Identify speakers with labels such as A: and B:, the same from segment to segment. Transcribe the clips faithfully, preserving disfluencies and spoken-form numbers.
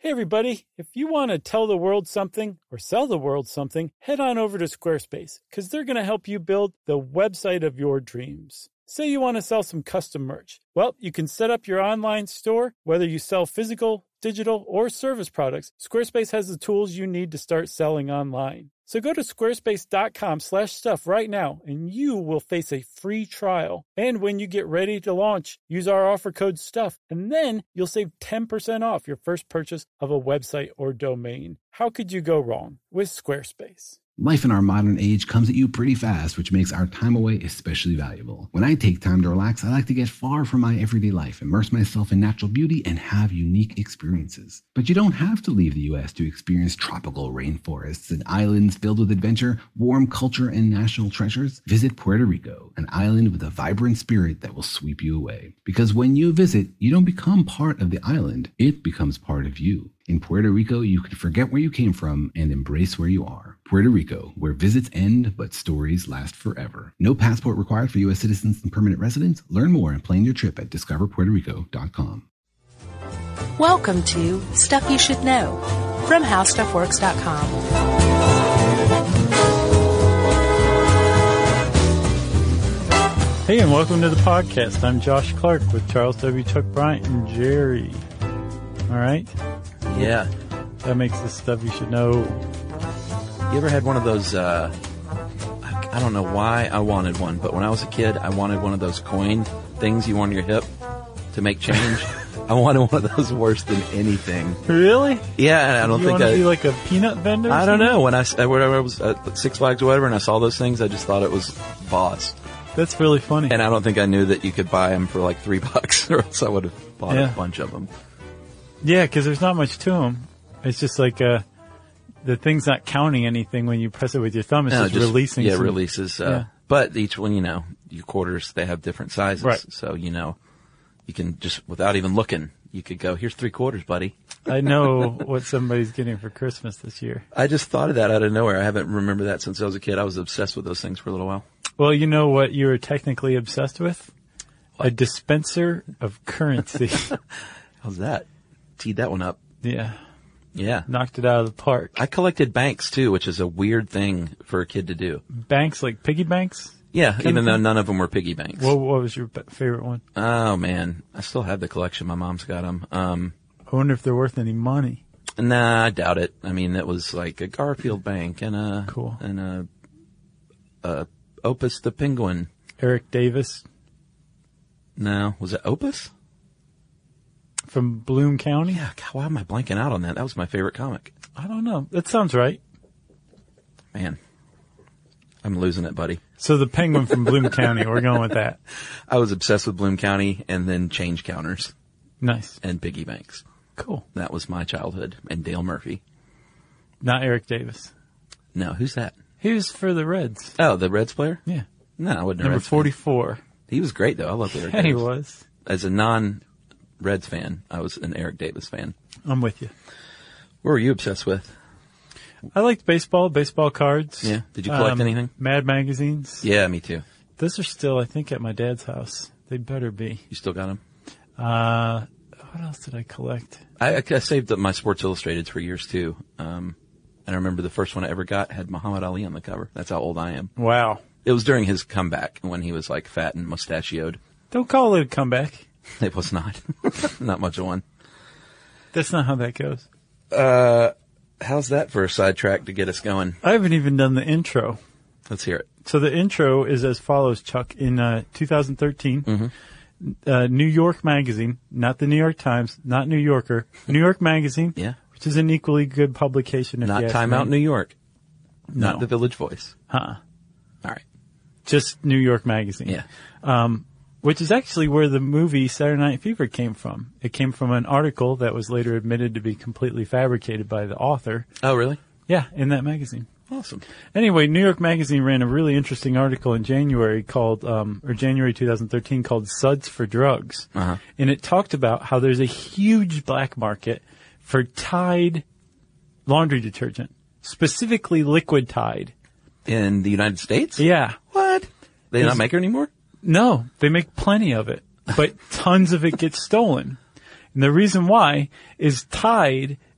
A: Hey everybody, if you want to tell the world something or sell the world something, head on over to Squarespace because they're going to help you build the website of your dreams. Say you want to sell some custom merch. Well, you can set up your online store, whether you sell physical, digital, or service products. Squarespace has the tools you need to start selling online. So go to squarespace.com slash stuff right now, and you will face a free trial. And when you get ready to launch, use our offer code STUFF, and then you'll save ten percent off your first purchase of a website or domain. How could you go wrong with Squarespace?
B: Life in our modern age comes at you pretty fast, which makes our time away especially valuable. When I take time to relax, I like to get far from my everyday life, immerse myself in natural beauty, and have unique experiences. But you don't have to leave the U S to experience tropical rainforests and islands filled with adventure, warm culture, and national treasures. Visit Puerto Rico, an island with a vibrant spirit that will sweep you away. Because when you visit, you don't become part of the island, it becomes part of you. In Puerto Rico, you can forget where you came from and embrace where you are. Puerto Rico, where visits end, but stories last forever. No passport required for U S citizens and permanent residents. Learn more and plan your trip at discover puerto rico dot com.
C: Welcome to Stuff You Should Know from how stuff works dot com.
A: Hey, and welcome to the podcast. I'm Josh Clark with Charles W. Chuck Bryant and Jerry. All right?
D: Yeah.
A: That makes the Stuff You Should Know.
D: You ever had one of those, uh, I, I don't know why I wanted one, but when I was a kid, I wanted one of those coin things you wear on your hip to make change. I wanted one of those worse than anything.
A: Really?
D: Yeah, I don't
A: you
D: think
A: want to
D: I...
A: be like a peanut vendor?
D: I don't know. When I, whenever I was at Six Flags or whatever and I saw those things, I just thought it was boss.
A: That's really funny.
D: And I don't think I knew that you could buy them for like three bucks or else I would have bought
A: yeah.
D: a bunch of them.
A: Yeah, because there's not much to them. It's just like uh, the thing's not counting anything when you press it with your thumb. It's
D: no,
A: just,
D: just
A: releasing.
D: Yeah,
A: some,
D: releases. Uh,
A: yeah.
D: But each one, you know, your quarters, they have different sizes.
A: Right.
D: So, you know, you can just, without even looking, you could go, here's three quarters, buddy.
A: I know what somebody's getting for Christmas this year.
D: I just thought of that out of nowhere. I haven't remembered that since I was a kid. I was obsessed with those things for a little while.
A: Well, you know what you were technically obsessed with? What? A dispenser of currency.
D: How's that? Teed that one up.
A: Yeah.
D: Yeah.
A: Knocked it out of the park.
D: I collected banks too, which is a weird thing for a kid to do.
A: Banks, like piggy banks?
D: Yeah, even though none of them were piggy banks.
A: What, what was your favorite one?
D: Oh man, I still have the collection. My mom's got them. Um,
A: I wonder if they're worth any money.
D: Nah, I doubt it. I mean, it was like a Garfield bank and a,
A: cool.
D: and a, a Opus the Penguin.
A: Eric Davis.
D: No, was it Opus?
A: From Bloom County?
D: Yeah, God, why am I blanking out on that? That was my favorite comic.
A: I don't know. That sounds right.
D: Man, I'm losing it, buddy.
A: So the Penguin from Bloom County, we're going with that.
D: I was obsessed with Bloom County and then change counters.
A: Nice.
D: And piggy banks.
A: Cool.
D: That was my childhood. And Dale Murphy.
A: Not Eric Davis.
D: No, who's that?
A: He was for the Reds.
D: Oh, the Reds player?
A: Yeah.
D: No, I wouldn't know.
A: Number forty-four.
D: He was great, though. I loved Eric
A: yeah,
D: Davis.
A: he was.
D: As a non-Reds fan, I was an Eric Davis fan.
A: I'm with you.
D: What were you obsessed with?
A: I liked baseball, baseball cards.
D: Yeah. Did you collect
A: um,
D: anything?
A: Mad magazines.
D: Yeah, me too.
A: Those are still, I think, at my dad's house. They better be.
D: You still got them?
A: Uh, what else did I collect?
D: I, I saved up my Sports Illustrateds for years, too. Um, and I remember the first one I ever got had Muhammad Ali on the cover. That's how old I am.
A: Wow.
D: It was during his comeback when he was, like, fat and mustachioed.
A: Don't call it a comeback.
D: It was not. Not much of one.
A: That's not how that goes.
D: Uh, how's that for a sidetrack to get us going?
A: I haven't even done the intro.
D: Let's hear it.
A: So the intro is as follows, Chuck. In uh, two thousand thirteen,
D: mm-hmm.
A: uh, New York Magazine, not the New York Times, not New Yorker, New York Magazine,
D: yeah,
A: which is an equally good publication. If
D: not Time Out New York,
A: no.
D: not the Village Voice.
A: Huh.
D: All right.
A: Just New York Magazine.
D: Yeah.
A: Um, which is actually where the movie Saturday Night Fever came from. It came from an article that was later admitted to be completely fabricated by the author.
D: Oh, really?
A: Yeah, in that magazine.
D: Awesome.
A: Anyway, New York Magazine ran a really interesting article in January called, um, or January twenty thirteen called Suds for Drugs.
D: Uh-huh.
A: And it talked about how there's a huge black market for Tide laundry detergent, specifically liquid Tide.
D: In the United States?
A: Yeah.
D: What? They not make it anymore?
A: No, they make plenty of it, but tons of it gets stolen. And the reason why is Tide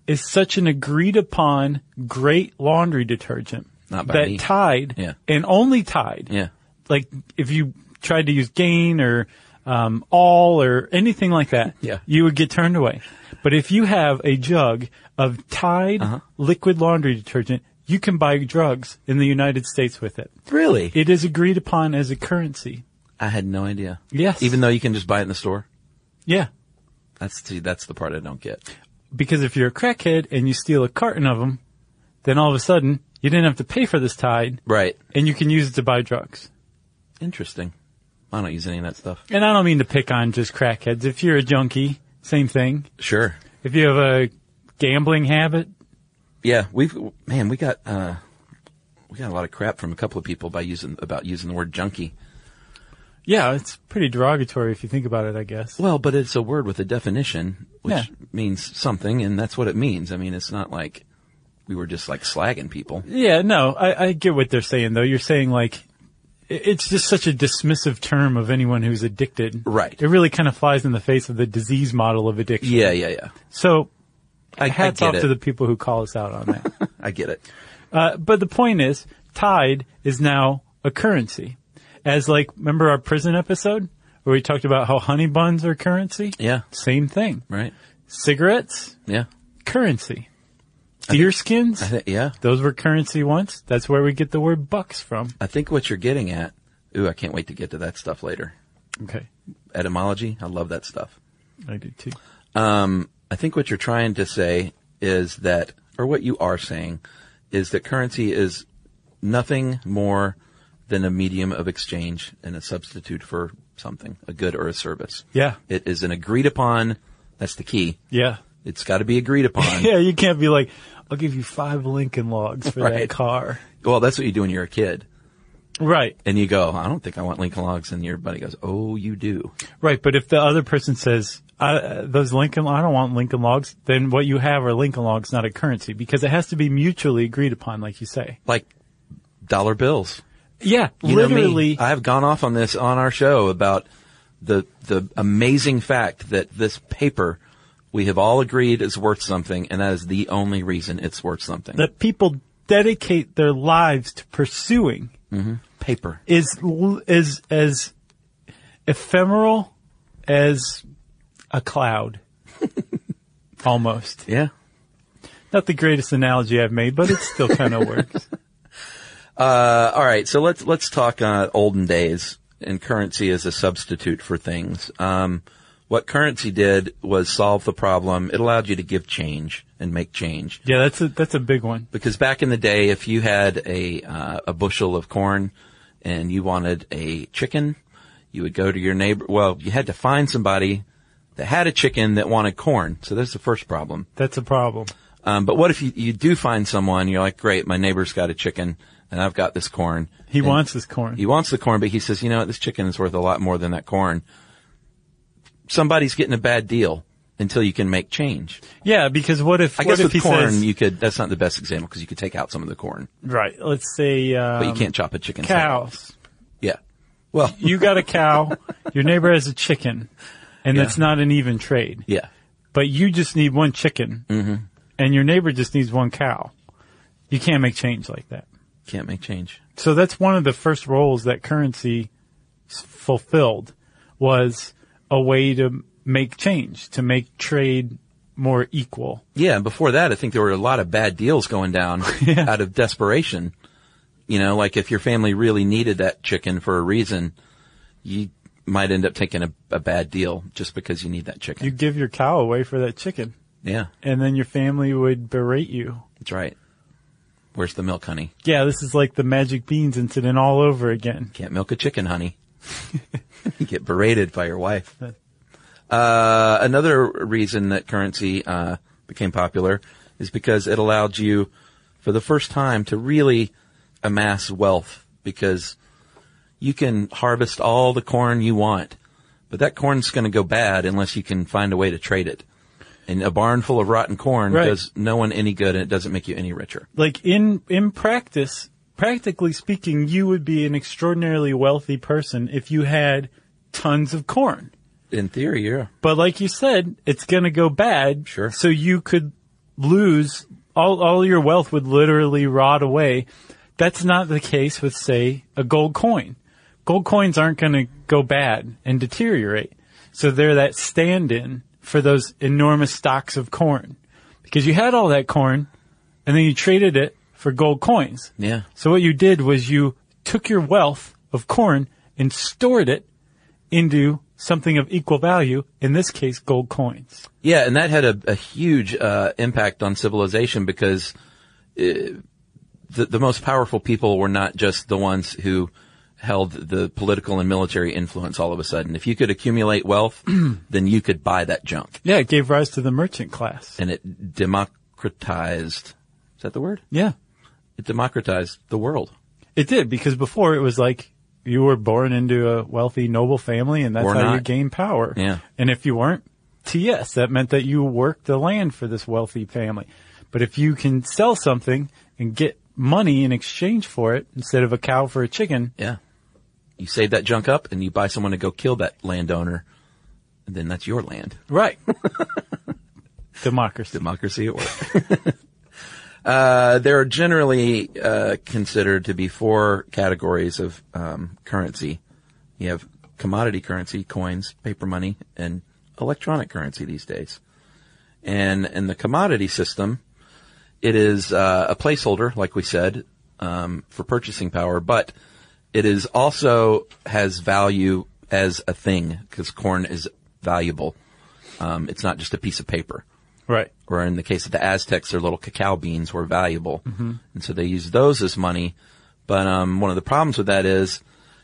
A: is such an agreed upon great laundry detergent
D: Not by
A: that
D: me.
A: Tide,
D: Yeah.
A: and only Tide,
D: Yeah.
A: like if you tried to use Gain or um, All or anything like that,
D: Yeah.
A: you would get turned away. But if you have a jug of Tide
D: Uh-huh.
A: liquid laundry detergent, you can buy drugs in the United States with it.
D: Really?
A: It is agreed upon as a currency.
D: I had no idea.
A: Yes.
D: Even though you can just buy it in the store?
A: Yeah.
D: That's see, that's the part I don't get.
A: Because if you're a crackhead and you steal a carton of them, then all of a sudden you didn't have to pay for this Tide,
D: Right.
A: and you can use it to buy drugs.
D: Interesting. I don't use any of that stuff.
A: And I don't mean to pick on just crackheads. If you're a junkie, same thing.
D: Sure.
A: If you have a gambling habit,
D: Yeah, we've man, we got uh we got a lot of crap from a couple of people by using about using the word junkie.
A: yeah, it's pretty derogatory if you think about it, I guess.
D: Well, but it's a word with a definition, which
A: Yeah.
D: means something, and that's what it means. I mean, it's not like we were just like slagging people.
A: Yeah, no, I, I get what they're saying, though. You're saying, like, i- it's just such a dismissive term of anyone who's addicted.
D: Right.
A: It really kind of flies in the face of the disease model of addiction.
D: Yeah, yeah, yeah.
A: So,
D: I,
A: hats
D: I
A: off
D: get
A: to
D: it.
A: the people who call us out on that.
D: I get it.
A: Uh, but the point is, Tide is now a currency. As like, remember our prison episode where we talked about how honey buns are currency?
D: Yeah.
A: Same thing.
D: Right.
A: Cigarettes,
D: Yeah.
A: currency. Deer skins,
D: I think, yeah.
A: those were currency once. That's where we get the word bucks from.
D: I think what you're getting at. Ooh, I can't wait to get to that stuff later.
A: Okay.
D: Etymology. I love that stuff.
A: I do too.
D: Um, I think what you're trying to say is that, or what you are saying, is that currency is nothing more than a medium of exchange and a substitute for something, a good or a service.
A: Yeah.
D: It is an agreed upon, that's the key.
A: Yeah.
D: It's got to be agreed upon.
A: Yeah, you can't be like, I'll give you five Lincoln Logs for that
D: Right.
A: car.
D: Well, that's what you do when you're a kid.
A: Right.
D: And you go, I don't think I want Lincoln Logs. And your buddy goes, oh, you do.
A: Right. But if the other person says, I, those Lincoln, I don't want Lincoln Logs, then what you have are Lincoln Logs, not a currency, because it has to be mutually agreed upon, like you say.
D: Like dollar bills.
A: Yeah,
D: You know me.
A: literally.
D: I have gone off on this on our show about the the amazing fact that this paper we have all agreed is worth something, and that is the only reason it's worth something.
A: that people dedicate their lives to pursuing
D: Paper.
A: is l- is as ephemeral as a cloud. Almost.
D: Yeah.
A: Not the greatest analogy I've made, but it still kind of works.
D: Uh, all right. So let's let's talk uh, olden days and currency as a substitute for things. Um, what currency did was solve the problem. It allowed you to give change and make change.
A: Yeah, that's a that's a big one.
D: Because back in the day, if you had a uh, a bushel of corn and you wanted a chicken, you would go to your neighbor. Well, you had to find somebody that had a chicken that wanted corn. So that's the first problem.
A: That's a problem.
D: Um, but what if you, you do find someone, you're like, great, my neighbor's got a chicken and I've got this corn.
A: He
D: And
A: wants his corn.
D: He wants the corn, but he says, you know what, this chicken is worth a lot more than that corn. Somebody's getting a bad deal until you can make change.
A: Yeah, because what if
D: I
A: what
D: guess
A: if
D: with
A: he
D: corn,
A: says
D: you could, that's not the best example because you could take out some of the corn,
A: right? Let's say um,
D: but you can't chop a chicken's head off.
A: cows.
D: Yeah. Well,
A: You got a cow. Your neighbor has a chicken, and
D: Yeah.
A: it's not an even trade.
D: yeah.
A: But you just need one chicken,
D: Mm-hmm.
A: and your neighbor just needs one cow. You can't make change like that.
D: Can't make change.
A: So that's one of the first roles that currency s- fulfilled, was a way to make change, to make trade more equal.
D: Yeah, and before that, I think there were a lot of bad deals going down
A: Yeah.
D: out of desperation. You know, like if your family really needed that chicken for a reason, you might end up taking a, a bad deal just because you need that chicken.
A: You give your cow away for that chicken,
D: yeah,
A: and then your family would berate you.
D: that's right. Where's the milk, honey?
A: Yeah, this is like the magic beans incident all over again.
D: Can't milk a chicken, honey. You get berated by your wife. Uh, another reason that currency uh, became popular is because it allowed you, for the first time, to really amass wealth, because you can harvest all the corn you want, but that corn's going to go bad unless you can find a way to trade it. And a barn full of rotten corn
A: Right.
D: does no one any good, and it doesn't make you any richer.
A: Like in in practice, practically speaking, you would be an extraordinarily wealthy person if you had tons of corn.
D: In theory, yeah.
A: But like you said, it's going to go bad.
D: Sure.
A: So you could lose, all, all your wealth would literally rot away. That's not the case with, say, a gold coin. Gold coins aren't going to go bad and deteriorate. So they're that stand-in for those enormous stocks of corn. Because you had all that corn, and then you traded it for gold coins.
D: Yeah.
A: So what you did was you took your wealth of corn and stored it into something of equal value, in this case, gold coins.
D: Yeah, and that had a, a huge uh, impact on civilization because uh, the, the most powerful people were not just the ones who held the political and military influence all of a sudden. If you could accumulate wealth, then you could buy that junk.
A: Yeah, it gave rise to the merchant class.
D: And it democratized, is that the word?
A: Yeah.
D: It democratized the world.
A: It did, because before it was like you were born into a wealthy, noble family, and that's
D: Or
A: how
D: not.
A: you gained power.
D: Yeah.
A: And if you weren't, T S, that meant that you worked the land for this wealthy family. But if you can sell something and get money in exchange for it, instead of a cow for a chicken.
D: Yeah. You save that junk up and you buy someone to go kill that landowner, and then that's your land.
A: Right. Democracy.
D: Democracy at work. uh, there are generally uh, considered to be four categories of um, currency. You have commodity currency, coins, paper money, and electronic currency these days. And in the commodity system, it is uh, a placeholder, like we said, um, for purchasing power, but it is also has value as a thing because corn is valuable. Um, it's not just a piece of paper.
A: Right.
D: Or in the case of the Aztecs, their little cacao beans were valuable.
A: Mm-hmm.
D: And so they use those as money. But um, one of the problems with that is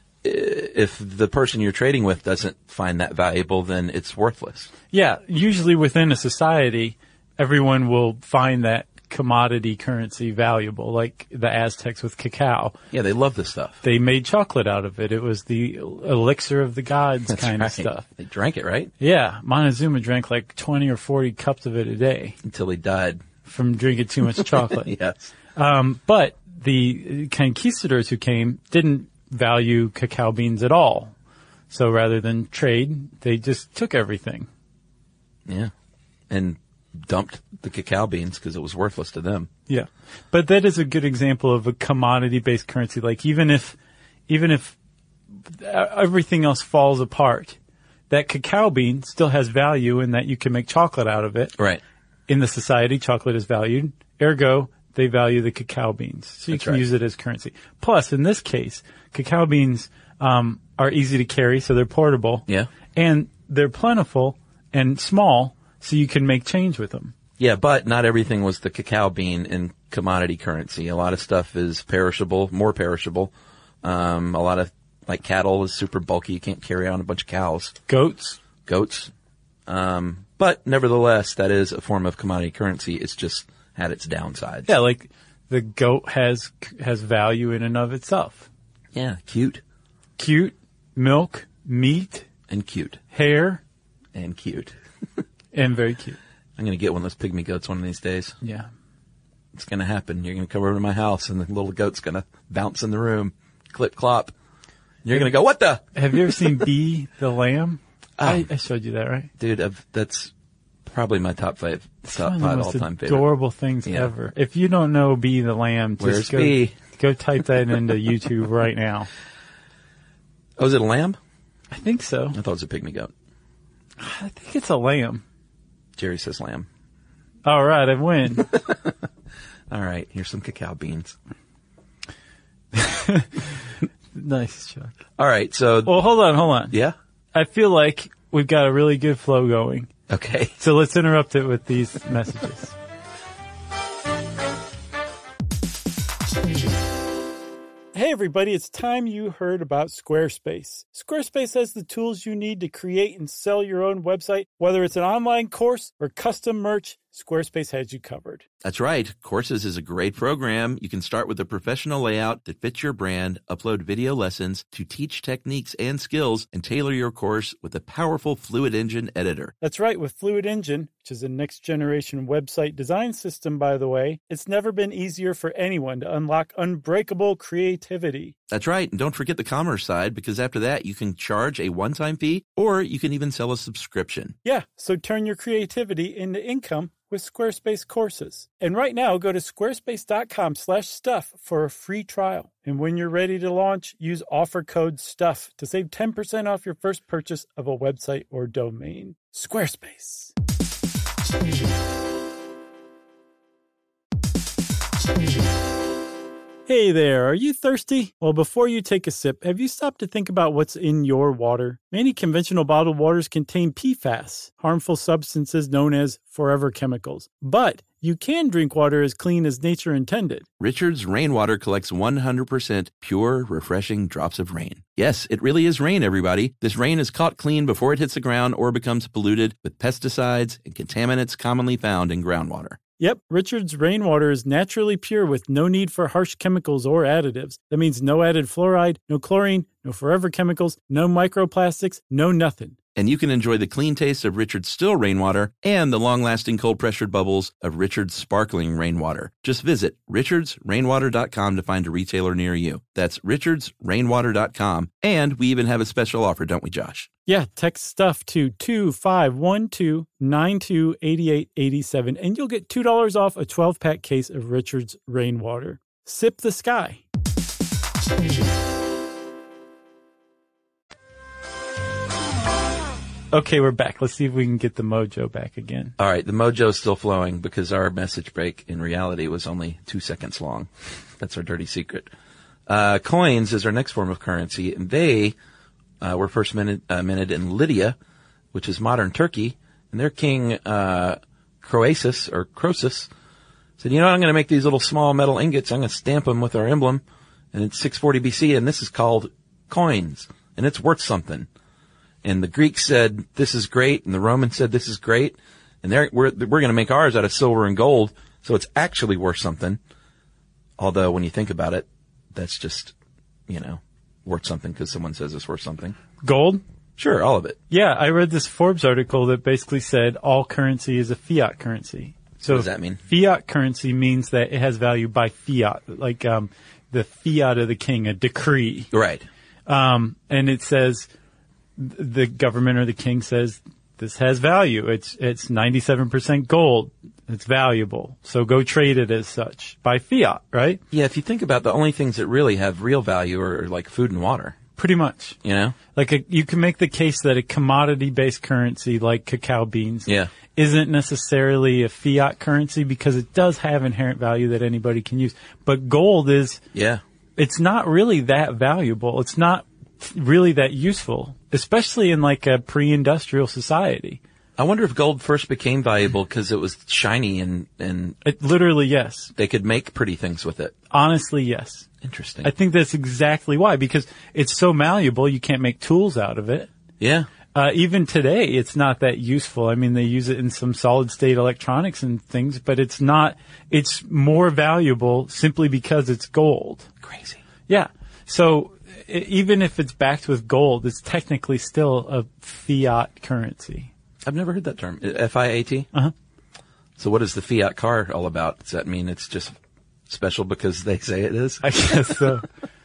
D: if the person you're trading with doesn't find that valuable, then it's worthless.
A: Yeah. Usually within a society, everyone will find that commodity currency valuable, like the Aztecs with cacao.
D: Yeah, they love this stuff.
A: They made chocolate out of it. It was the elixir of the gods
D: That's
A: kind
D: right.
A: of stuff.
D: They drank it, right?
A: Yeah. Montezuma drank like twenty or forty cups of it a day
D: Until he died.
A: from drinking too much chocolate.
D: Yes.
A: Um, but the conquistadors who came didn't value cacao beans at all. So rather than trade, they just took everything.
D: Yeah. And dumped the cacao beans because it was worthless to them.
A: Yeah. But that is a good example of a commodity-based currency. Like even if, even if everything else falls apart, that cacao bean still has value in that you can make chocolate out of it.
D: Right.
A: In the society, chocolate is valued. Ergo, they value the cacao beans. So you
D: That's
A: can
D: right.
A: use it as currency. Plus, in this case, cacao beans um, are easy to carry, so they're portable.
D: Yeah.
A: And they're plentiful and small, so you can make change with them.
D: Yeah, but not everything was the cacao bean in commodity currency. A lot of stuff is perishable, more perishable. Um, a lot of, like cattle is super bulky. You can't carry on a bunch of cows.
A: Goats.
D: Goats. Um, but nevertheless, that is a form of commodity currency. It's just had its downsides.
A: Yeah, like the goat has has value in and of itself.
D: Yeah, cute.
A: Cute, milk, meat,
D: And cute.
A: hair,
D: And cute.
A: and very cute.
D: I'm going to get one of those pygmy goats one of these days.
A: Yeah.
D: It's going to happen. You're going to come over to my house and the little goat's going to bounce in the room. Clip, clop. You're going to go, what the?
A: Have you ever seen Bee the lamb?
D: Oh.
A: I, I showed you that, right?
D: Dude, I've, that's probably my top five,
A: It's
D: top
A: one of the
D: five
A: most
D: all-time favorite.
A: adorable things
D: Yeah.
A: ever. If you don't know Bee the lamb, just
D: Where's
A: go,
D: Bee?
A: go type that into YouTube right now.
D: Oh, is it a lamb?
A: I think so.
D: I thought it was a pygmy goat.
A: I think it's a lamb.
D: Jerry says lamb.
A: All right, I win.
D: All right, here's some cacao beans.
A: Nice, Chuck.
D: All right, so
A: Well, hold on, hold on.
D: yeah,
A: I feel like we've got a really good flow going.
D: okay.
A: So let's interrupt it with these messages. Hey everybody, it's time you heard about Squarespace. Squarespace has the tools you need to create and sell your own website. Whether it's an online course or custom merch, Squarespace has you covered.
D: That's right. Courses is a great program. You can start with a professional layout that fits your brand, upload video lessons to teach techniques and skills, and tailor your course with a powerful Fluid Engine editor.
A: That's right, with Fluid Engine, which is a next-generation website design system, by the way, it's never been easier for anyone to unlock unbreakable creativity.
D: That's right. And don't forget the commerce side, because after that, you can charge a one-time fee, or you can even sell a subscription.
A: Yeah, so turn your creativity into income with Squarespace courses. And right now, go to squarespace.com slash stuff for a free trial. And when you're ready to launch, use offer code STUFF to save ten percent off your first purchase of a website or domain. Squarespace. Hey there, are you thirsty? Well, before you take a sip, have you stopped to think about what's in your water? Many conventional bottled waters contain P FAS, harmful substances known as forever chemicals. But you can drink water as clean as nature intended.
D: Richard's Rainwater collects one hundred percent pure, refreshing drops of rain. Yes, it really is rain, everybody. This rain is caught clean before it hits the ground or becomes polluted with pesticides and contaminants commonly found in groundwater.
A: Yep, Richard's Rainwater is naturally pure with no need for harsh chemicals or additives. That means no added fluoride, no chlorine, no forever chemicals, no microplastics, no nothing.
D: And you can enjoy the clean taste of Richard's still rainwater and the long-lasting cold-pressured bubbles of Richard's sparkling rainwater. Just visit richards rainwater dot com to find a retailer near you. That's richards rainwater dot com. And we even have a special offer, don't we, Josh?
A: Yeah, text STUFF to two five one two nine two eight eight eight seven, and you'll get two dollars off a twelve-pack case of Richard's Rainwater. Sip the sky. Okay, we're back. Let's see if we can get the mojo back again.
D: All right, the mojo's still flowing because our message break in reality was only two seconds long. That's our dirty secret. Uh, coins is our next form of currency, and they uh, were first minted, uh, minted in Lydia, which is modern Turkey, and their king, uh, Croesus, or Croesus, said, you know, I'm going to make these little small metal ingots. I'm going to stamp them with our emblem, and it's six forty B C, and this is called coins, and it's worth something. And the Greeks said, this is great. And the Romans said, this is great. And they're, we're, we're going to make ours out of silver and gold. So it's actually worth something. Although when you think about it, that's just, you know, worth something because someone says it's worth something.
A: Gold?
D: Sure, all of it.
A: Yeah, I read this Forbes article that basically said all currency is a fiat currency. So
D: what does that mean?
A: Fiat currency means that it has value by fiat, like um, the fiat of the king, a decree.
D: Right.
A: Um, and it says, the government or the king says, this has value. It's, it's ninety-seven percent gold. It's valuable. So go trade it as such by fiat, right?
D: Yeah, if you think about the only things that really have real value are like food and water.
A: Pretty much.
D: You know?
A: Like a, you can make the case that a commodity-based currency like cacao beans
D: yeah.
A: isn't necessarily a fiat currency because it does have inherent value that anybody can use. But gold is,
D: yeah,
A: it's not really that valuable. It's not really that useful, especially in like a pre-industrial society.
D: I wonder if gold first became valuable because it was shiny and, and
A: it literally, yes.
D: They could make pretty things with it.
A: Honestly, yes.
D: Interesting.
A: I think that's exactly why, because it's so malleable, you can't make tools out of it.
D: Yeah.
A: Uh, even today, it's not that useful. I mean, they use it in some solid state electronics and things, but it's not, it's more valuable simply because it's gold.
D: Crazy.
A: Yeah. So, even if it's backed with gold, it's technically still a fiat currency.
D: I've never heard that term. F I A T?
A: Uh-huh.
D: So what is the fiat car all about? Does that mean it's just special because they say it is?
A: I guess so.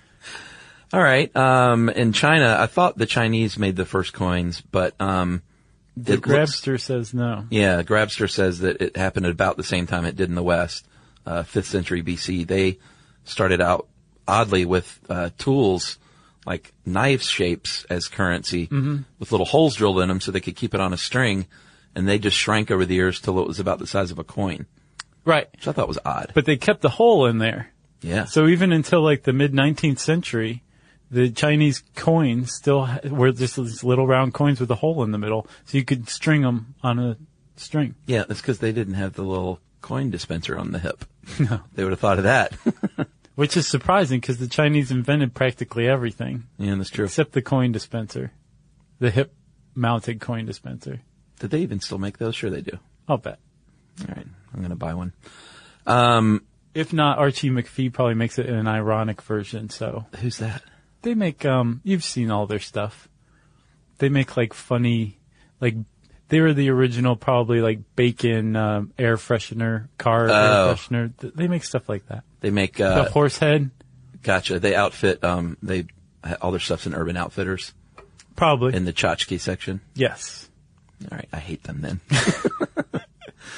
D: All right. Um, in China, I thought the Chinese made the first coins, but um,
A: the Grabster looks, says no.
D: Yeah, Grabster says that it happened at about the same time it did in the West, uh, fifth century B C. They started out oddly with uh, tools like knife shapes as currency,
A: mm-hmm.
D: with little holes drilled in them so they could keep it on a string, and they just shrank over the years till it was about the size of a coin.
A: Right.
D: Which I thought was odd.
A: But they kept the hole in there.
D: Yeah.
A: So even until like the mid-nineteenth century, the Chinese coins still were just these little round coins with a hole in the middle, so you could string them on a string.
D: Yeah, that's because they didn't have the little coin dispenser on the hip.
A: No.
D: They would have thought of that.
A: Which is surprising because the Chinese invented practically everything.
D: Yeah, that's true.
A: Except the coin dispenser. The hip-mounted coin dispenser.
D: Did they even still make those? Sure they do.
A: I'll bet.
D: All right. I'm going to buy one. Um,
A: if not, Archie McPhee probably makes it in an ironic version, so.
D: Who's that?
A: They make, um, you've seen all their stuff. They make like funny, like, they were the original probably like bacon, um, air freshener, car
D: oh.
A: air freshener. They make stuff like that.
D: They make, uh.
A: The horse head.
D: Gotcha. They outfit, um, they, all their stuff's in Urban Outfitters.
A: Probably.
D: In the tchotchke section.
A: Yes.
D: All right. I hate them then.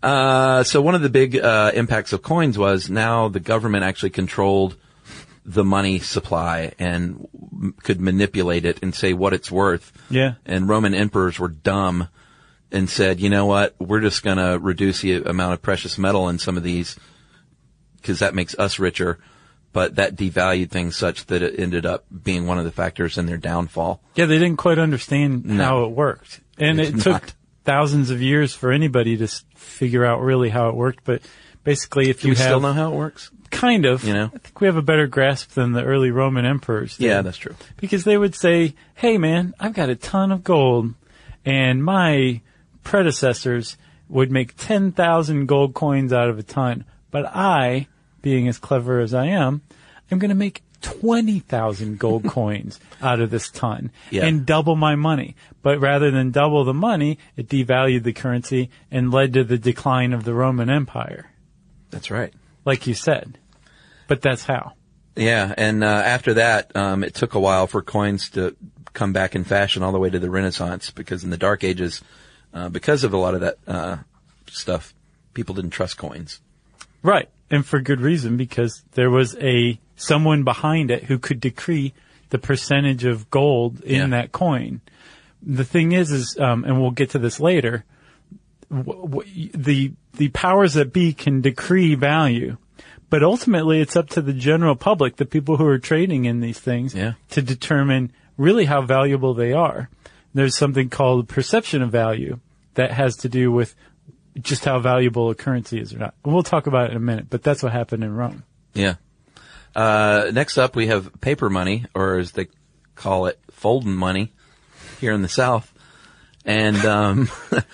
D: Uh, so one of the big uh, impacts of coins was now the government actually controlled the money supply and m- could manipulate it and say what it's worth.
A: Yeah.
D: And Roman emperors were dumb and said, you know what, we're just going to reduce the amount of precious metal in some of these because that makes us richer. But that devalued things such that it ended up being one of the factors in their downfall.
A: Yeah, they didn't quite understand
D: No.
A: how it worked. And
D: It's
A: it took
D: not.
A: thousands of years for anybody to s- figure out really how it worked. But basically, if
D: Do
A: you
D: we
A: have...
D: still know how it works?
A: Kind of.
D: You know?
A: I think we have a better grasp than the early Roman emperors did.
D: Yeah, that's true.
A: Because they would say, hey man, I've got a ton of gold, and my predecessors would make ten thousand gold coins out of a ton. But I, being as clever as I am, I'm going to make twenty thousand gold coins out of this ton
D: Yeah.
A: and double my money. But rather than double the money, it devalued the currency and led to the decline of the Roman Empire,
D: That's right.
A: like you said. But that's how.
D: Yeah, and uh, after that, um, it took a while for coins to come back in fashion all the way to the Renaissance, because in the Dark Ages, uh, because of a lot of that uh, stuff, people didn't trust coins.
A: Right. And for good reason, because there was a someone behind it who could decree the percentage of gold in
D: Yeah.
A: that coin. The thing is, is um, and we'll get to this later, w- w- the the powers that be can decree value, but ultimately it's up to the general public, the people who are trading in these things,
D: Yeah.
A: to determine really how valuable they are. There's something called perception of value that has to do with just how valuable a currency is or not. And we'll talk about it in a minute, but that's what happened in Rome.
D: Yeah. Uh, next up, we have paper money, or as they call it, folding money, here in the South. And um,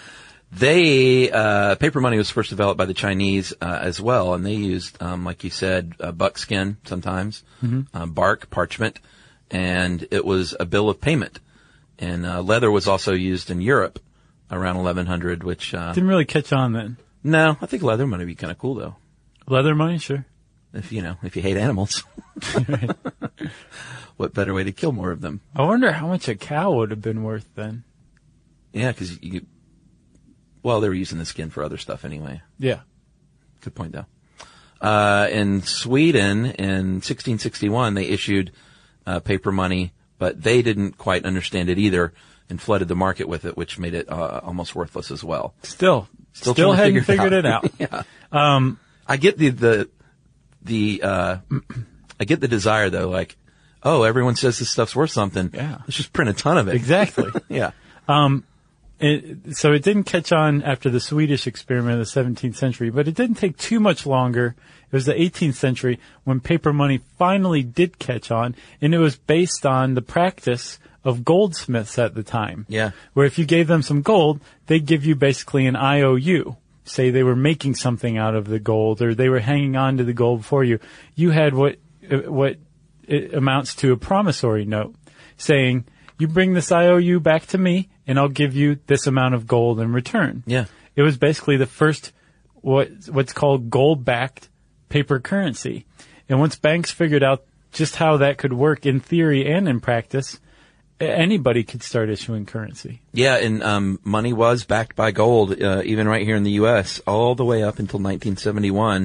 D: they uh, paper money was first developed by the Chinese uh, as well, and they used, um, like you said, uh, buckskin sometimes, uh, bark, parchment, and it was a bill of payment. And uh, leather was also used in Europe around eleven hundred, which uh,
A: Didn't really catch on then.
D: no, I think leather money would be kind of cool though.
A: Leather money, sure.
D: If you know, if you hate animals, what better way to kill more of them?
A: I wonder how much a cow would have been worth then.
D: Yeah, because you, well, they were using the skin for other stuff anyway.
A: Yeah.
D: Good point, though. Uh, in Sweden, in sixteen sixty-one, they issued uh, paper money, but they didn't quite understand it either and flooded the market with it, which made it uh, almost worthless as well.
A: Still.
D: Still,
A: Still
D: trying to
A: hadn't
D: figure
A: figured it out.
D: yeah.
A: Um,
D: I get the the the uh, I get the desire though, like, oh, everyone says this stuff's worth something.
A: Yeah.
D: Let's just print a ton of it.
A: exactly.
D: Yeah.
A: It, so it didn't catch on after the Swedish experiment of the seventeenth century, but it didn't take too much longer. It was the eighteenth century when paper money finally did catch on, and it was based on the practice of goldsmiths at the time.
D: Yeah.
A: Where if you gave them some gold, they'd give you basically an I O U. Say they were making something out of the gold, or they were hanging on to the gold for you. You had what what it amounts to a promissory note, saying, you bring this I O U back to me, and I'll give you this amount of gold in return.
D: Yeah.
A: It was basically the first what what's called gold-backed paper currency. And once banks figured out just how that could work in theory and in practice, anybody could start issuing currency.
D: Yeah, and um, money was backed by gold, uh, even right here in the U S, all the way up until nineteen seventy-one.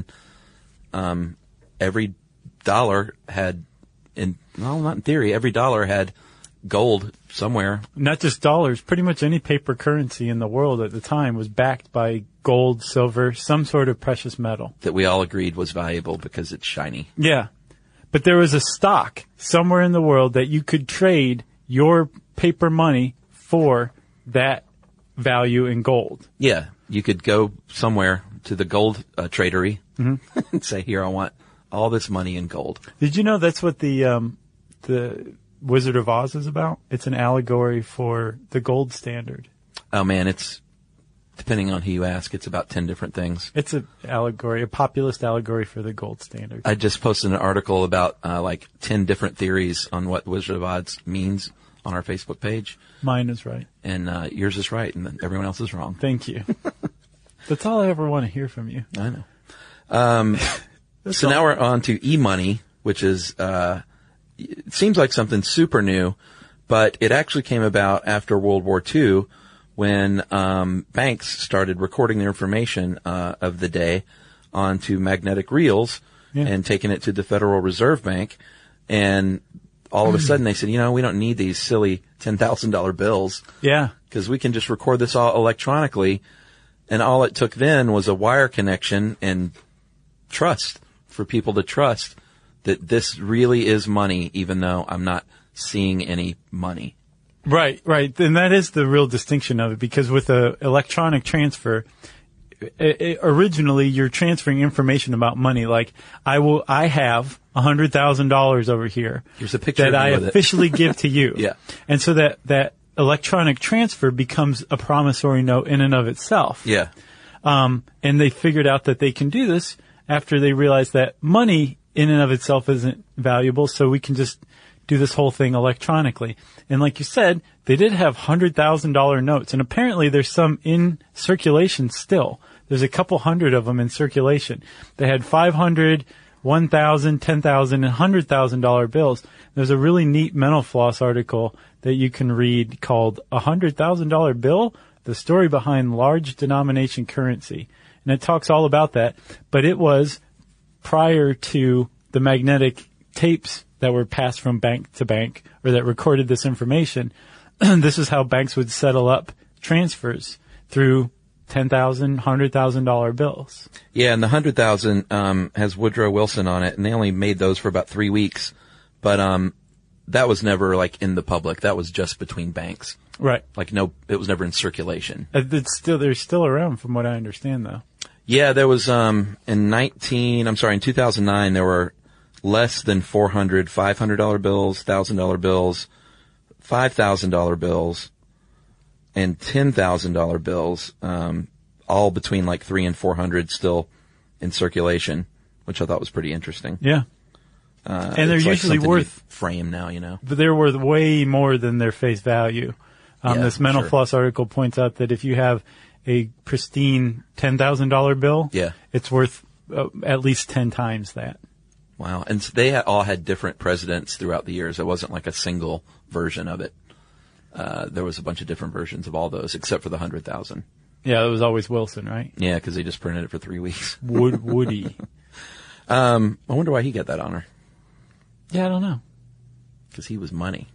D: Um, every dollar had, in well, not in theory, every dollar had gold somewhere.
A: Not just dollars, pretty much any paper currency in the world at the time was backed by gold, silver, some sort of precious metal.
D: That we all agreed was valuable because it's shiny.
A: Yeah. But there was a stock somewhere in the world that you could trade your paper money for that value in gold.
D: Yeah, you could go somewhere to the gold uh, tradery and say, here, I want all this money in gold.
A: Did you know that's what the um, the Wizard of Oz is about? It's an allegory for the gold standard.
D: Oh, man, it's, depending on who you ask, it's about ten different things.
A: It's an allegory, a populist allegory for the gold standard.
D: I just posted an article about uh, like ten different theories on what Wizard of Oz means on our Facebook page.
A: Mine is right.
D: And uh, yours is right, and then everyone else is wrong.
A: Thank you. That's all I ever want to hear from you.
D: I know. Um, so now we're on to e-money, which is, uh, it seems like something super new, but it actually came about after World War Two when um, banks started recording their information uh, of the day onto magnetic reels yeah. and taking it to the Federal Reserve Bank. And all of a sudden they said, you know, we don't need these silly ten thousand dollars bills.
A: Yeah.
D: Because we can just record this all electronically. And all it took then was a wire connection and trust for people to trust that this really is money, even though I'm not seeing any money.
A: Right, right. And that is the real distinction of it, because with a electronic transfer, it, it, originally you're transferring information about money. Like, I will, I have a hundred thousand dollars over here.
D: Here's a picture
A: that
D: of
A: I
D: you with
A: officially
D: it.
A: give to you.
D: Yeah.
A: And so that, that electronic transfer becomes a promissory note in and of itself.
D: Yeah.
A: Um, and they figured out that they can do this after they realized that money in and of itself isn't valuable, so we can just do this whole thing electronically. And like you said, they did have one hundred thousand dollars notes, and apparently there's some in circulation still. There's a couple hundred of them in circulation. They had five hundred, one thousand, ten thousand, and one hundred thousand dollars bills. There's a really neat Mental Floss article that you can read called one hundred thousand dollars Bill, the story behind large denomination currency. And it talks all about that, but it was prior to the magnetic tapes that were passed from bank to bank, or that recorded this information. This is how banks would settle up transfers through ten thousand dollars, one hundred thousand dollars bills.
D: Yeah, and the one hundred thousand dollars um, has Woodrow Wilson on it, and they only made those for about three weeks. But um, that was never, like, in the public. That was just between banks.
A: Right.
D: Like, no, it was never in circulation.
A: It's still, they're still around from what I understand, though.
D: Yeah, there was, um, in nineteen, I'm sorry, in two thousand nine, there were less than four hundred five hundred dollars bills, one thousand dollars bills, five thousand dollars bills, and ten thousand dollars bills, um, all between like three and four hundred still in circulation, which I thought was pretty interesting.
A: Yeah.
D: Uh,
A: and they're usually
D: like
A: worth
D: frame now, you know.
A: But they're worth way more than their face value. Um,
D: yeah,
A: this Mental
D: sure.
A: Floss article points out that if you have a pristine ten thousand dollars bill,
D: yeah.
A: it's worth uh, at least ten times that.
D: Wow. And so they had, all had different presidents throughout the years. It wasn't like a single version of it. Uh, there was a bunch of different versions of all those, except for the one hundred thousand.
A: Yeah, it was always Wilson, right?
D: Yeah, because they just printed it for three weeks.
A: Wood, Woody.
D: um, I wonder why he got that honor.
A: Yeah, I don't know.
D: Because he was money.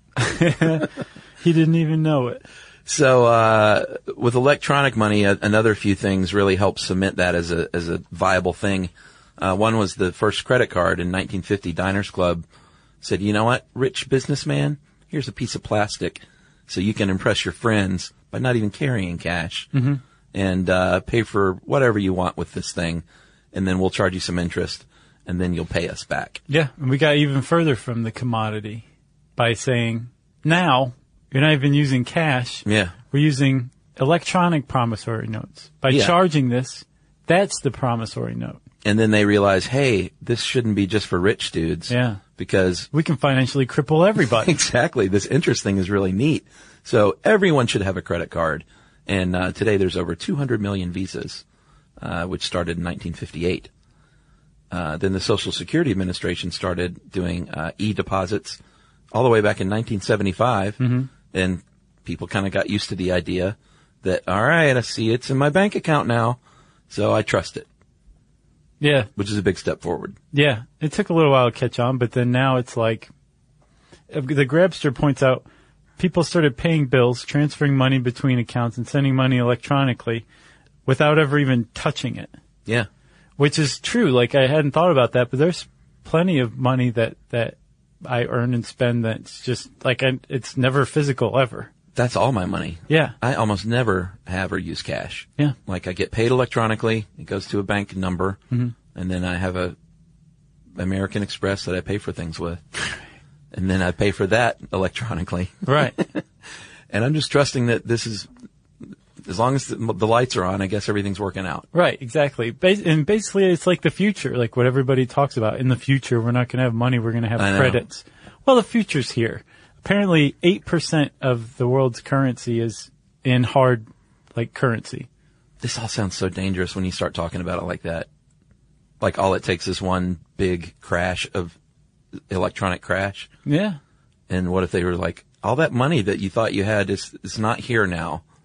A: He didn't even know it.
D: So, uh, with electronic money, uh, another few things really helped cement that as a, as a viable thing. Uh, one was the first credit card in nineteen fifty. Diners Club said, you know what, rich businessman, here's a piece of plastic so you can impress your friends by not even carrying cash.
A: Mm-hmm.
D: And, uh, pay for whatever you want with this thing. And then we'll charge you some interest and then you'll pay us back.
A: Yeah. And we got even further from the commodity by saying, now you're not even using cash.
D: Yeah.
A: We're using electronic promissory notes. By
D: Yeah.
A: charging this, that's the promissory note.
D: And then they realize, hey, this shouldn't be just for rich dudes.
A: Yeah.
D: Because
A: we can financially cripple everybody.
D: Exactly. This interest thing is really neat. So everyone should have a credit card. And uh, today there's over two hundred million visas, uh, which started in nineteen fifty-eight. Uh, then the Social Security Administration started doing uh, e-deposits all the way back in nineteen seventy-five.
A: Mm-hmm.
D: And people kind of got used to the idea that, all right, I see it's in my bank account now, so I trust it.
A: Yeah.
D: Which is a big step forward.
A: Yeah. It took a little while to catch on, but then now it's like, the Grabster points out, people started paying bills, transferring money between accounts, and sending money electronically without ever even touching it.
D: Yeah.
A: Which is true. Like, I hadn't thought about that, but there's plenty of money that, that I earn and spend that's just, like, I, it's never physical ever.
D: That's all my money.
A: Yeah.
D: I almost never have or use cash.
A: Yeah.
D: Like, I get paid electronically. It goes to a bank number.
A: Mm-hmm.
D: And then I have a American Express that I pay for things with. And then I pay for that electronically.
A: Right.
D: And I'm just trusting that this is, as long as the, the lights are on, I guess everything's working out.
A: Right, exactly. Bas- and basically it's like the future, like what everybody talks about. In the future, we're not going to have money, we're going to have
D: I know.
A: credits. Well, the future's here. Apparently eight percent of the world's currency is in hard, like, currency.
D: This all sounds so dangerous when you start talking about it like that. Like, all it takes is one big crash of electronic crash.
A: Yeah.
D: And what if they were like, all that money that you thought you had is, is not here now.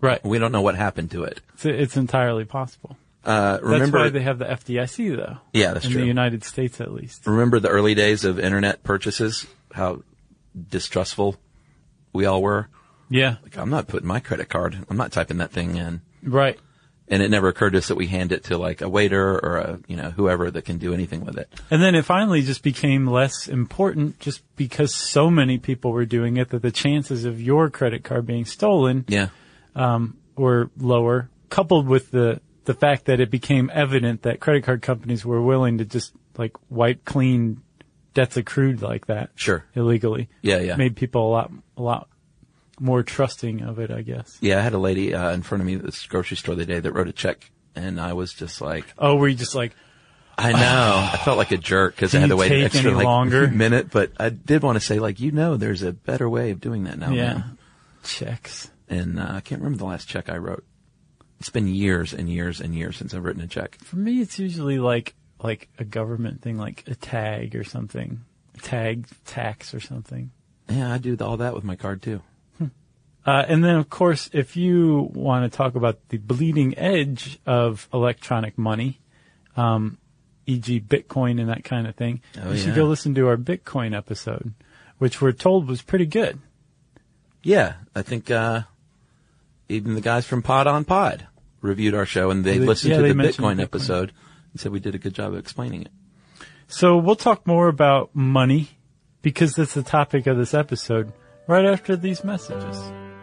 A: Right.
D: We don't know what happened to it.
A: It's, it's entirely possible.
D: Uh, remember,
A: That's why they have the F D I C, though.
D: Yeah, that's
A: in
D: true.
A: In the United States, at least.
D: Remember the early days of internet purchases? How distrustful we all were?
A: Yeah.
D: Like, I'm not putting my credit card. I'm not typing that thing in.
A: Right.
D: And it never occurred to us that we hand it to like a waiter or a, you know, whoever that can do anything with it.
A: And then it finally just became less important just because so many people were doing it that the chances of your credit card being stolen
D: Yeah.
A: um, were lower, coupled with the, the fact that it became evident that credit card companies were willing to just like wipe clean debts accrued like that.
D: Sure.
A: Illegally.
D: Yeah, yeah.
A: Made people a lot, a lot more trusting of it, I guess.
D: Yeah, I had a lady uh, in front of me at this grocery store the other day that wrote a check, and I was just like,
A: Oh, were you just like,
D: I know. I felt like a jerk because I had to wait an
A: take
D: extra
A: any
D: like
A: longer?
D: minute, but I did want to say, like, you know, there's a better way of doing that now.
A: yeah,
D: Man.
A: checks.
D: And uh, I can't remember the last check I wrote. It's been years and years and years since I've written a check.
A: For me, it's usually like, like a government thing, like a tag or something. A tag tax or something.
D: Yeah, I do all that with my card too.
A: Uh, and then, of course, if you want to talk about the bleeding edge of electronic money, um, for example. Bitcoin and that kind of thing,
D: Oh,
A: you should
D: yeah.
A: go listen to our Bitcoin episode, which we're told was pretty good.
D: Yeah, I think uh, even the guys from Pod on Pod reviewed our show, and they,
A: They-
D: listened
A: yeah,
D: to
A: they
D: the
A: mentioned
D: Bitcoin
A: Bitcoin.
D: episode and said we did a good job of explaining it.
A: So we'll talk more about money because that's the topic of this episode right after these messages.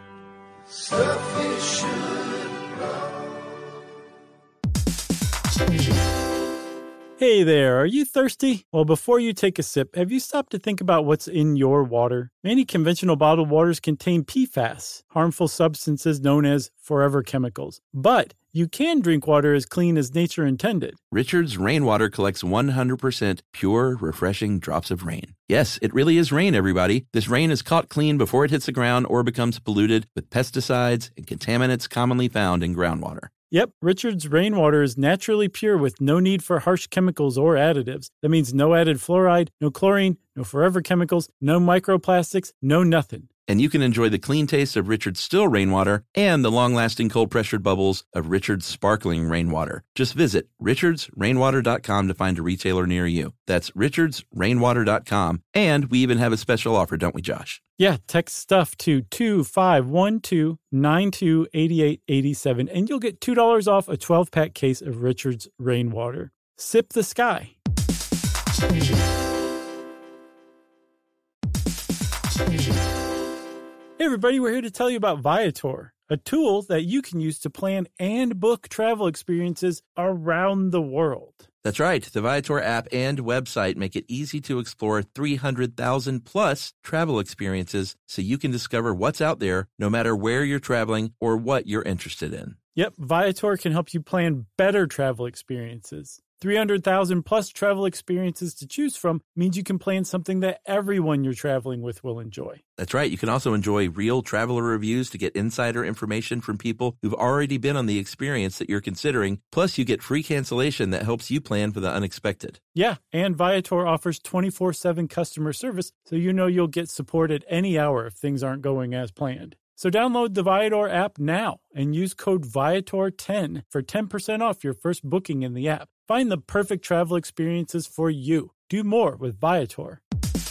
A: Hey there, are you thirsty? Well, before you take a sip, have you stopped to think about what's in your water? Many conventional bottled waters contain P FAS, harmful substances known as forever chemicals. But you can drink water as clean as nature intended.
D: Richard's Rainwater collects one hundred percent pure, refreshing drops of rain. Yes, it really is rain, everybody. This rain is caught clean before it hits the ground or becomes polluted with pesticides and contaminants commonly found in groundwater.
A: Yep, Richard's Rainwater is naturally pure with no need for harsh chemicals or additives. That means no added fluoride, no chlorine, no forever chemicals, no microplastics, no nothing.
D: And you can enjoy the clean taste of Richard's still rainwater and the long-lasting cold-pressured bubbles of Richard's sparkling rainwater. Just visit richards rainwater dot com to find a retailer near you. That's richards rainwater dot com. And we even have a special offer, don't we, Josh?
A: Yeah, text stuff to two five one two, nine two eight eight eight seven, and you'll get two dollars off a twelve-pack case of Richard's Rainwater. Sip the sky. Hey everybody, we're here to tell you about Viator, a tool that you can use to plan and book travel experiences around the world.
D: That's right. The Viator app and website make it easy to explore three hundred thousand plus travel experiences so you can discover what's out there no matter where you're traveling or what you're interested in.
A: Yep, Viator can help you plan better travel experiences. three hundred thousand plus travel experiences to choose from means you can plan something that everyone you're traveling with will enjoy.
D: That's right. You can also enjoy real traveler reviews to get insider information from people who've already been on the experience that you're considering. Plus, you get free cancellation that helps you plan for the unexpected.
A: Yeah, and Viator offers twenty-four seven customer service, so you know you'll get support at any hour if things aren't going as planned. So download the Viator app now and use code Viator ten for ten percent off your first booking in the app. Find the perfect travel experiences for you. Do more with Viator.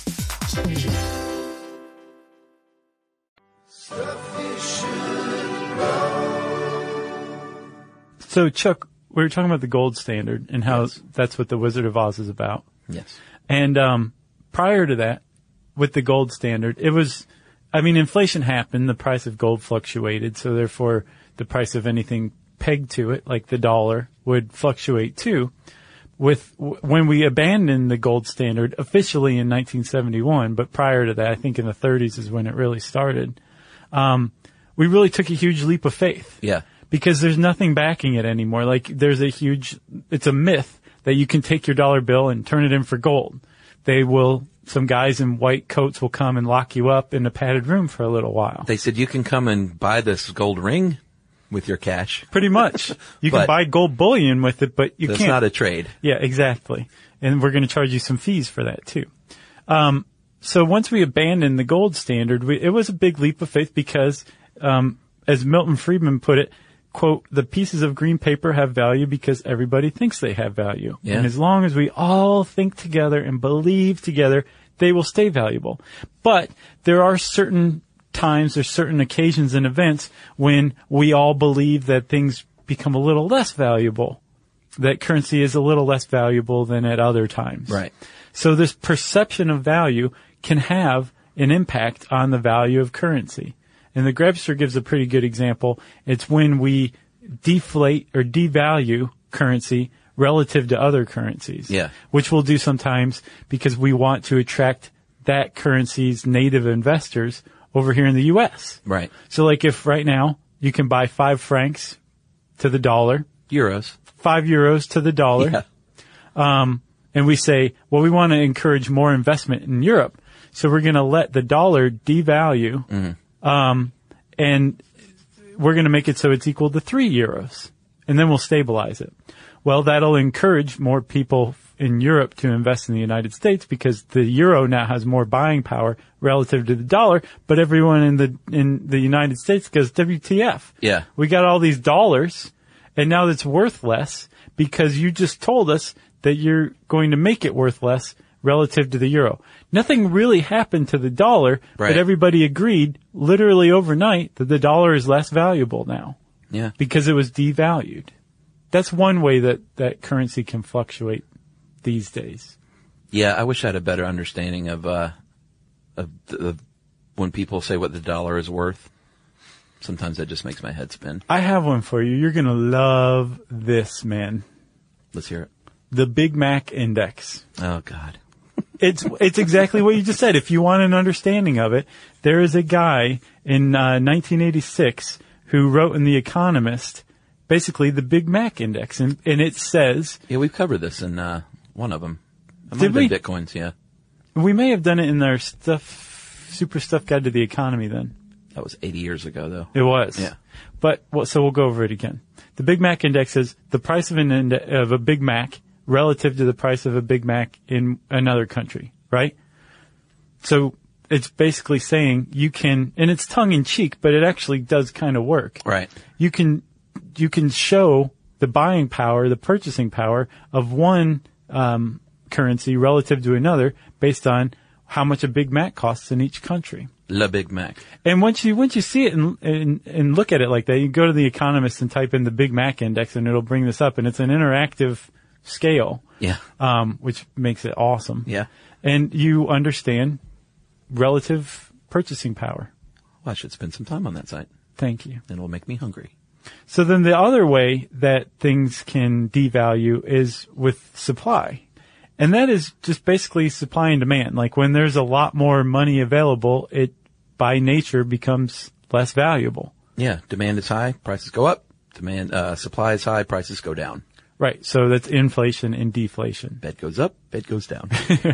A: So, Chuck, we were talking about the gold standard and how
D: Yes.
A: that's what the Wizard of Oz is about.
D: Yes.
A: And um, prior to that, with the gold standard, it was, I mean, inflation happened, the price of gold fluctuated, so therefore the price of anything pegged to it, like the dollar, would fluctuate too. With when we abandoned the gold standard officially in nineteen seventy-one, but prior to that, I think in the thirties is when it really started. Um, we really took a huge leap of faith.
D: Yeah.
A: Because there's nothing backing it anymore. Like there's a huge, it's a myth that you can take your dollar bill and turn it in for gold. They will, some guys in white coats will come and lock you up in a padded room for a little while.
D: They said you can come and buy this gold ring with your cash.
A: Pretty much. You can
D: But-
A: buy gold bullion with it, but you
D: That's
A: can't.
D: not a trade.
A: Yeah, exactly. And we're going to charge you some fees for that too. Um, so once we abandoned the gold standard, we, it was a big leap of faith because, um, as Milton Friedman put it, quote, the pieces of green paper have value because everybody thinks they have value.
D: Yeah.
A: And as long as we all think together and believe together, they will stay valuable. But there are certain times, there's certain occasions and events when we all believe that things become a little less valuable, that currency is a little less valuable than at other times.
D: Right.
A: So this perception of value can have an impact on the value of currency. And the Grabster gives a pretty good example. It's when we deflate or devalue currency relative to other currencies.
D: Yeah.
A: Which we'll do sometimes because we want to attract that currency's native investors over here in the U S.
D: Right.
A: So like if right now you can buy five francs to the dollar,
D: Euros.
A: five euros to the dollar.
D: Yeah.
A: Um, and we say, well, we want to encourage more investment in Europe. So we're going to let the dollar devalue,
D: Mm-hmm.
A: um, and we're going to make it so it's equal to three euros. And then we'll stabilize it. Well, that'll encourage more people in Europe to invest in the United States because the euro now has more buying power relative to the dollar, but everyone in the, in the United States goes, W T F.
D: Yeah.
A: We got all these dollars and now it's worth less because you just told us that you're going to make it worth less relative to the euro. Nothing really happened to the dollar,
D: Right.
A: but everybody agreed literally overnight that the dollar is less valuable now
D: Yeah.
A: because it was devalued. That's one way that, that currency can fluctuate these days.
D: Yeah, I wish I had a better understanding of, uh, of, the, of when people say what the dollar is worth. Sometimes that just makes my head spin.
A: I have one for you. You're going to love this, man.
D: Let's hear it.
A: The Big Mac Index.
D: Oh, God.
A: It's it's exactly what you just said. If you want an understanding of it, there is a guy in uh, nineteen eighty-six who wrote in The Economist basically the Big Mac Index, and, and it says...
D: Yeah, we've covered this in uh, one of them. It might
A: Did
D: have been
A: we?
D: Bitcoins, yeah.
A: We may have done it in our stuff, Super Stuff Guide to the Economy then.
D: That was eighty years ago, though.
A: It was.
D: Yeah.
A: But, well, so we'll go over it again. The Big Mac Index is the price of an inde- of a Big Mac relative to the price of a Big Mac in another country, right? So it's basically saying you can, and it's tongue in cheek, but it actually does kind of work.
D: Right.
A: You can, you can show the buying power, the purchasing power of one, um, currency relative to another based on how much a Big Mac costs in each country.
D: Le Big Mac.
A: And once you, once you see it and, and, and look at it like that, you go to The Economist and type in the Big Mac Index and it'll bring this up, and it's an interactive scale.
D: Yeah.
A: Um, which makes it awesome.
D: Yeah.
A: And you understand relative purchasing power.
D: Well, I should spend some time on that site.
A: Thank you.
D: It'll make me hungry.
A: So then the other way that things can devalue is with supply. And that is just basically supply and demand. Like when there's a lot more money available, it by nature becomes less valuable.
D: Yeah. Demand is high, prices go up. Demand, uh, supply is high, prices go down.
A: Right. So that's inflation and deflation.
D: Bed goes up, bed goes down.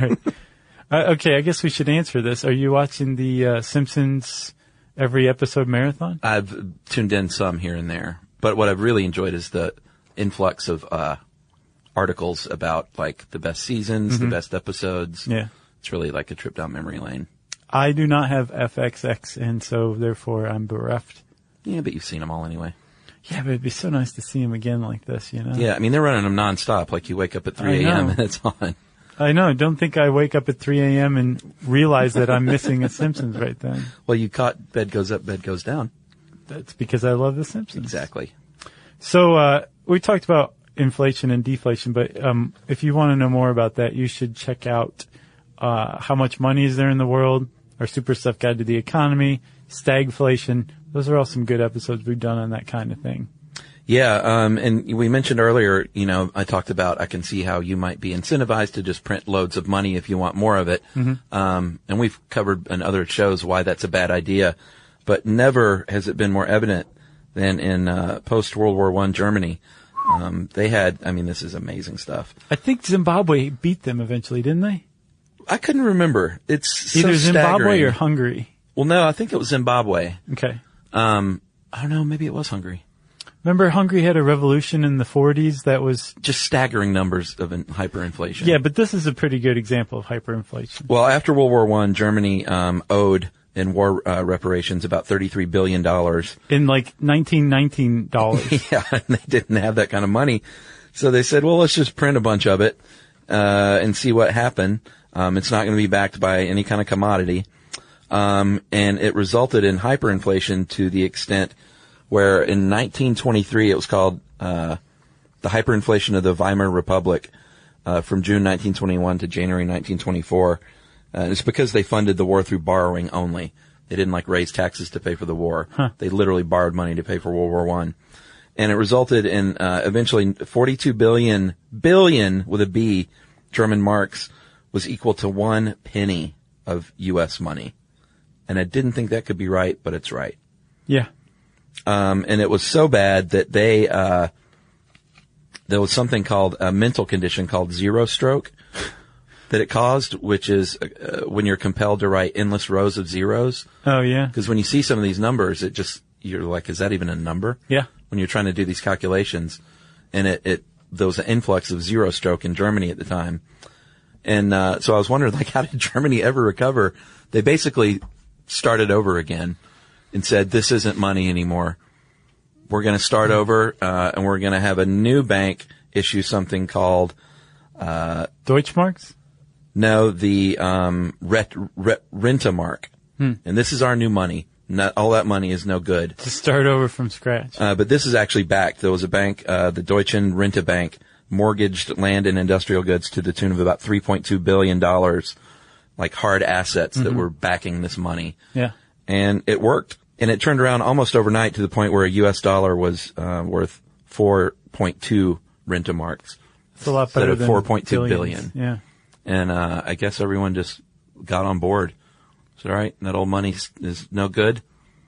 A: uh, okay. I guess we should answer this. Are you watching the uh, Simpsons every episode marathon?
D: I've tuned in some here and there, but what I've really enjoyed is the influx of, uh, articles about like the best seasons,
A: Mm-hmm.
D: the best episodes.
A: Yeah.
D: It's really like a trip down memory lane.
A: I do not have F X X, and so therefore I'm bereft.
D: Yeah, but you've seen them all anyway.
A: Yeah, but it'd be so nice to see him again like this, you know?
D: Yeah, I mean, they're running them nonstop. Like you wake up at three
A: I
D: a.m.
A: know.
D: and it's on.
A: I know. Don't think I wake up at three a.m. and realize that I'm missing a Simpsons right then.
D: Well, you caught bed goes up, bed goes down.
A: That's because I love the Simpsons.
D: Exactly.
A: So, uh, we talked about inflation and deflation, but, um, if you want to know more about that, you should check out, uh, How Much Money Is There in the World, our Super Stuff Guide to the Economy, Stagflation. Those are all some good episodes we've done on that kind of thing.
D: Yeah, um, and we mentioned earlier, you know, I talked about I can see how you might be incentivized to just print loads of money if you want more of it. Mm-hmm. Um, and we've covered in other shows why that's a bad idea, but never has it been more evident than in uh, post-World War One Germany. Um, they had, I mean, this is amazing stuff.
A: I think Zimbabwe beat them eventually, didn't they?
D: I couldn't remember. It's so
A: Either Zimbabwe
D: staggering.
A: or Hungary.
D: Well, no, I think it was Zimbabwe.
A: Okay.
D: Um, I don't know, maybe it was Hungary.
A: Remember Hungary had a revolution in the forties that was...
D: Just staggering numbers of in- hyperinflation.
A: Yeah, but this is a pretty good example of hyperinflation.
D: Well, after World War One, Germany um, owed in war uh, reparations, about thirty-three billion dollars.
A: In like nineteen nineteen dollars.
D: Yeah, and they didn't have that kind of money. So they said, well, let's just print a bunch of it uh and see what happened. Um, it's not going to be backed by any kind of commodity. Um, and it resulted in hyperinflation to the extent where in nineteen twenty-three it was called uh the hyperinflation of the Weimar Republic uh from June nineteen twenty-one to January nineteen twenty-four. Uh, and it's because they funded the war through borrowing only. They didn't like raise taxes to pay for the war.
A: Huh.
D: They literally borrowed money to pay for World War One. And it resulted in uh eventually forty-two billion billion with a B German marks was equal to one penny of U S money. And I didn't think that could be right, but it's right.
A: Yeah.
D: Um, and it was so bad that they, uh, there was something called a mental condition called zero stroke that it caused, which is uh, when you're compelled to write endless rows of zeros.
A: Oh, yeah.
D: Because when you see some of these numbers, it just, you're like, is that even a number?
A: Yeah.
D: When you're trying to do these calculations. And it, it, there was an influx of zero stroke in Germany at the time. And, uh, so I was wondering, like, how did Germany ever recover? They basically started over again and said, this isn't money anymore. We're going to start over, uh, and we're going to have a new bank issue something called, uh,
A: Deutschmarks?
D: No, the, um, Ret, Ret, Rentemark.
A: Hmm.
D: And this is our new money. Not all that money is no good.
A: To start over from scratch.
D: Uh, but this is actually backed. There was a bank, uh, the Deutschen Rente Bank, mortgaged land and industrial goods to the tune of about three point two billion dollars, like hard assets mm-hmm. that were backing this money.
A: Yeah.
D: And it worked. And it turned around almost overnight to the point where a U S dollar was, uh, worth four point two Rentemarks.
A: It's a lot better than
D: four point two
A: billions.
D: billion.
A: Yeah.
D: And, uh, I guess everyone just got on board. So, all right, that old money is no good.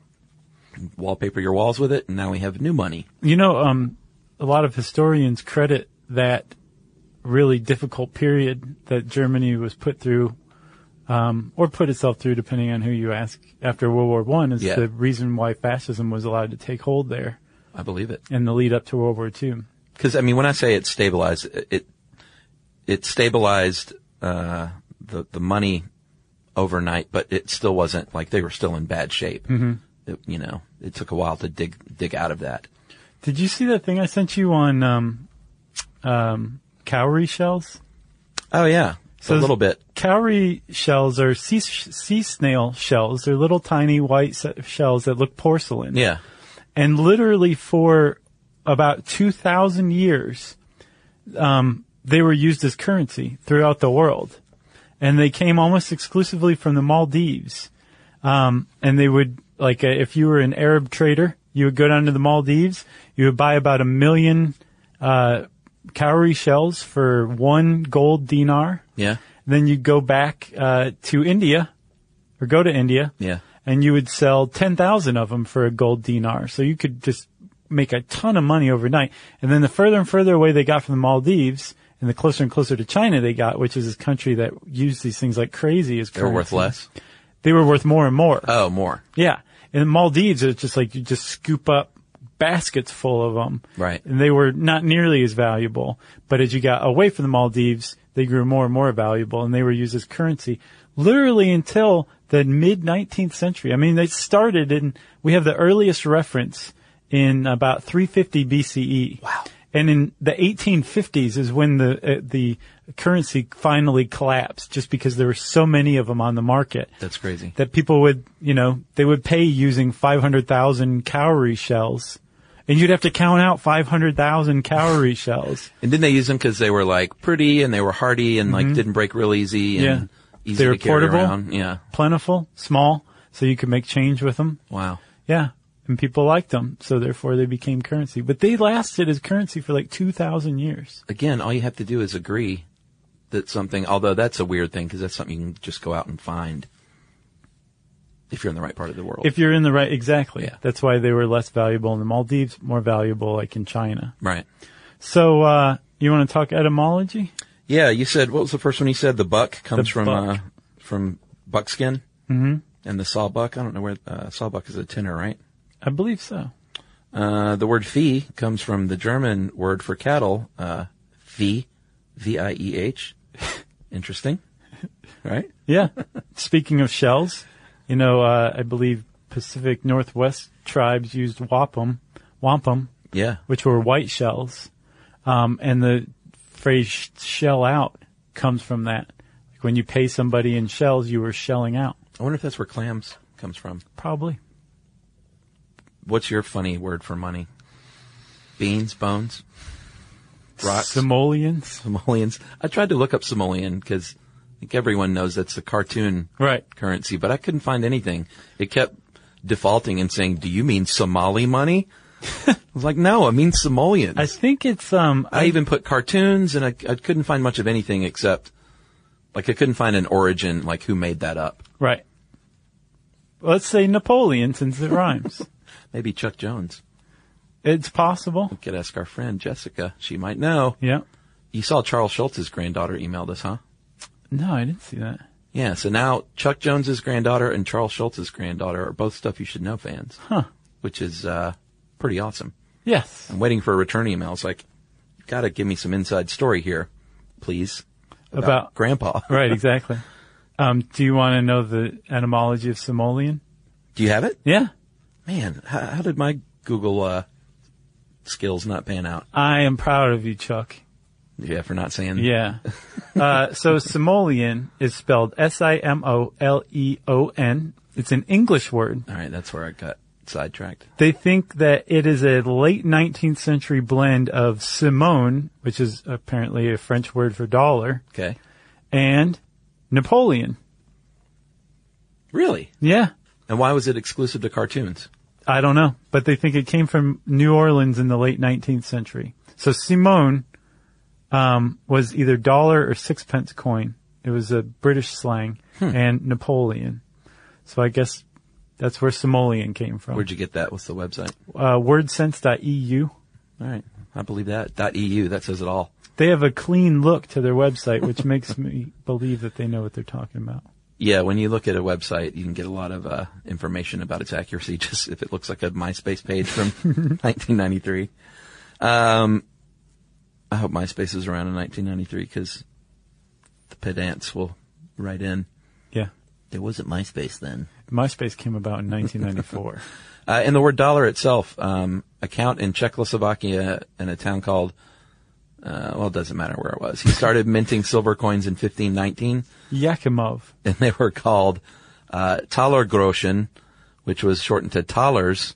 D: Wallpaper your walls with it, and now we have new money.
A: You know, um, a lot of historians credit that really difficult period that Germany was put through, um, or put itself through, depending on who you ask, after World War One, is
D: yeah.
A: the reason why fascism was allowed to take hold there.
D: I believe it.
A: In the lead up to World War Two.
D: Because, I mean, when I say it stabilized, it it stabilized uh the the money overnight, but it still wasn't, like, they were still in bad shape.
A: Mm-hmm.
D: It, you know, it took a while to dig dig out of that.
A: Did you see that thing I sent you on um um cowrie shells?
D: Oh, yeah. So a little bit.
A: Cowrie shells are sea, sea snail shells. They're little tiny white shells that look porcelain.
D: Yeah.
A: And literally for about two thousand years, um, they were used as currency throughout the world. And they came almost exclusively from the Maldives. Um, and they would, like, uh, if you were an Arab trader, you would go down to the Maldives, you would buy about a million, uh, cowrie shells for one gold dinar.
D: Yeah.
A: Then you'd go back, uh, to India, or go to India.
D: Yeah.
A: And you would sell ten thousand of them for a gold dinar. So you could just make a ton of money overnight. And then the further and further away they got from the Maldives, and the closer and closer to China they got, which is this country that used these things like crazy as currency.
D: They were worth less?
A: They were worth more and more.
D: Oh, more.
A: Yeah. In the Maldives, it's just like you just scoop up baskets full of them.
D: Right.
A: And they were not nearly as valuable. But as you got away from the Maldives, they grew more and more valuable, and they were used as currency literally until the mid-nineteenth century. I mean, they started in, we have the earliest reference in about three fifty B C E.
D: Wow.
A: And in the eighteen fifties is when the uh, the currency finally collapsed, just because there were so many of them on the market.
D: That's crazy.
A: That people would, you know, they would pay using five hundred thousand cowrie shells. And you'd have to count out five hundred thousand cowrie shells.
D: And didn't they use them because they were, like, pretty and they were hardy and, mm-hmm. like, didn't break real easy and
A: yeah.
D: easy
A: they were
D: to carry
A: portable,
D: around? Yeah.
A: Plentiful, small, so you could make change with them.
D: Wow.
A: Yeah. And people liked them, so therefore they became currency. But they lasted as currency for like two thousand years.
D: Again, all you have to do is agree that something, although that's a weird thing because that's something you can just go out and find if you're in the right part of the world.
A: If you're in the right, exactly.
D: Yeah.
A: That's why they were less valuable in the Maldives, more valuable like in China.
D: Right.
A: So, uh, you want to talk etymology?
D: Yeah, you said, what was the first one you said? The buck comes
A: The
D: from,
A: buck.
D: uh, from buckskin?
A: Mm-hmm.
D: And the sawbuck, I don't know where, uh, sawbuck is a tenor, right?
A: I believe so.
D: Uh, the word Vieh comes from the German word for cattle, uh, Vieh, V I E H. Interesting. Right?
A: Yeah. Speaking of shells, You know, uh, I believe Pacific Northwest tribes used wampum, wampum,
D: Yeah.
A: which were white shells. Um, and the phrase sh- shell out comes from that. Like when you pay somebody in shells, you were shelling out.
D: I wonder if that's where clams comes from.
A: Probably.
D: What's your funny word for money? Beans, bones, rocks,
A: Simoleons.
D: simoleons. I tried to look up simoleon because I think everyone knows that's a cartoon
A: Right.
D: currency, but I couldn't find anything. It kept defaulting and saying, "Do you mean Somali money?" I was like, "No, I mean simoleons."
A: I think it's, um,
D: I even put cartoons, and I, I couldn't find much of anything except, like, I couldn't find an origin, like who made that up.
A: right. Let's say Napoleon since it rhymes.
D: Maybe Chuck Jones.
A: It's possible.
D: We could ask our friend Jessica. She might know.
A: Yeah.
D: You saw Charles Schultz's granddaughter emailed us, huh?
A: No, I didn't see that.
D: Yeah, so now Chuck Jones's granddaughter and Charles Schultz's granddaughter are both Stuff You Should Know fans.
A: Huh.
D: Which is uh pretty awesome.
A: Yes.
D: I'm waiting for a return email. It's like, you gotta give me some inside story here, please. About,
A: About-
D: Grandpa.
A: Right, exactly. Um, do you want to know the etymology of simoleon?
D: Do you have it?
A: Yeah.
D: Man, how, how did my Google uh skills not pan out?
A: I am proud of you, Chuck.
D: Yeah, for not saying.
A: Yeah. Uh, so simoleon is spelled S I M O L E O N. It's an English word.
D: All right, that's where I got sidetracked.
A: They think that it is a late nineteenth century blend of Simone, which is apparently a French word for dollar,
D: Okay.
A: and Napoleon.
D: Really?
A: Yeah.
D: And why was it exclusive to cartoons?
A: I don't know, but they think it came from New Orleans in the late nineteenth century. So Simone um, was either dollar or sixpence coin. It was a British slang, and Napoleon. So I guess that's where simoleon came from.
D: Where'd you get that? What's the website?
A: Uh, wordsense dot E U.
D: All right. I believe that. .eu, that says it all.
A: They have a clean look to their website, which makes me believe that they know what they're talking about.
D: Yeah, when you look at a website, you can get a lot of uh, information about its accuracy just if it looks like a MySpace page from nineteen ninety-three. Um, I hope MySpace is around in nineteen ninety-three because the pedants will write in.
A: Yeah.
D: There wasn't MySpace then.
A: MySpace came about in nineteen ninety-four.
D: Uh, and the word dollar itself, um, a count in Czechoslovakia in a town called, uh, well, it doesn't matter where it was. He started minting silver coins in fifteen nineteen.
A: Yakimov.
D: And they were called uh, Talergroschen, which was shortened to Talers,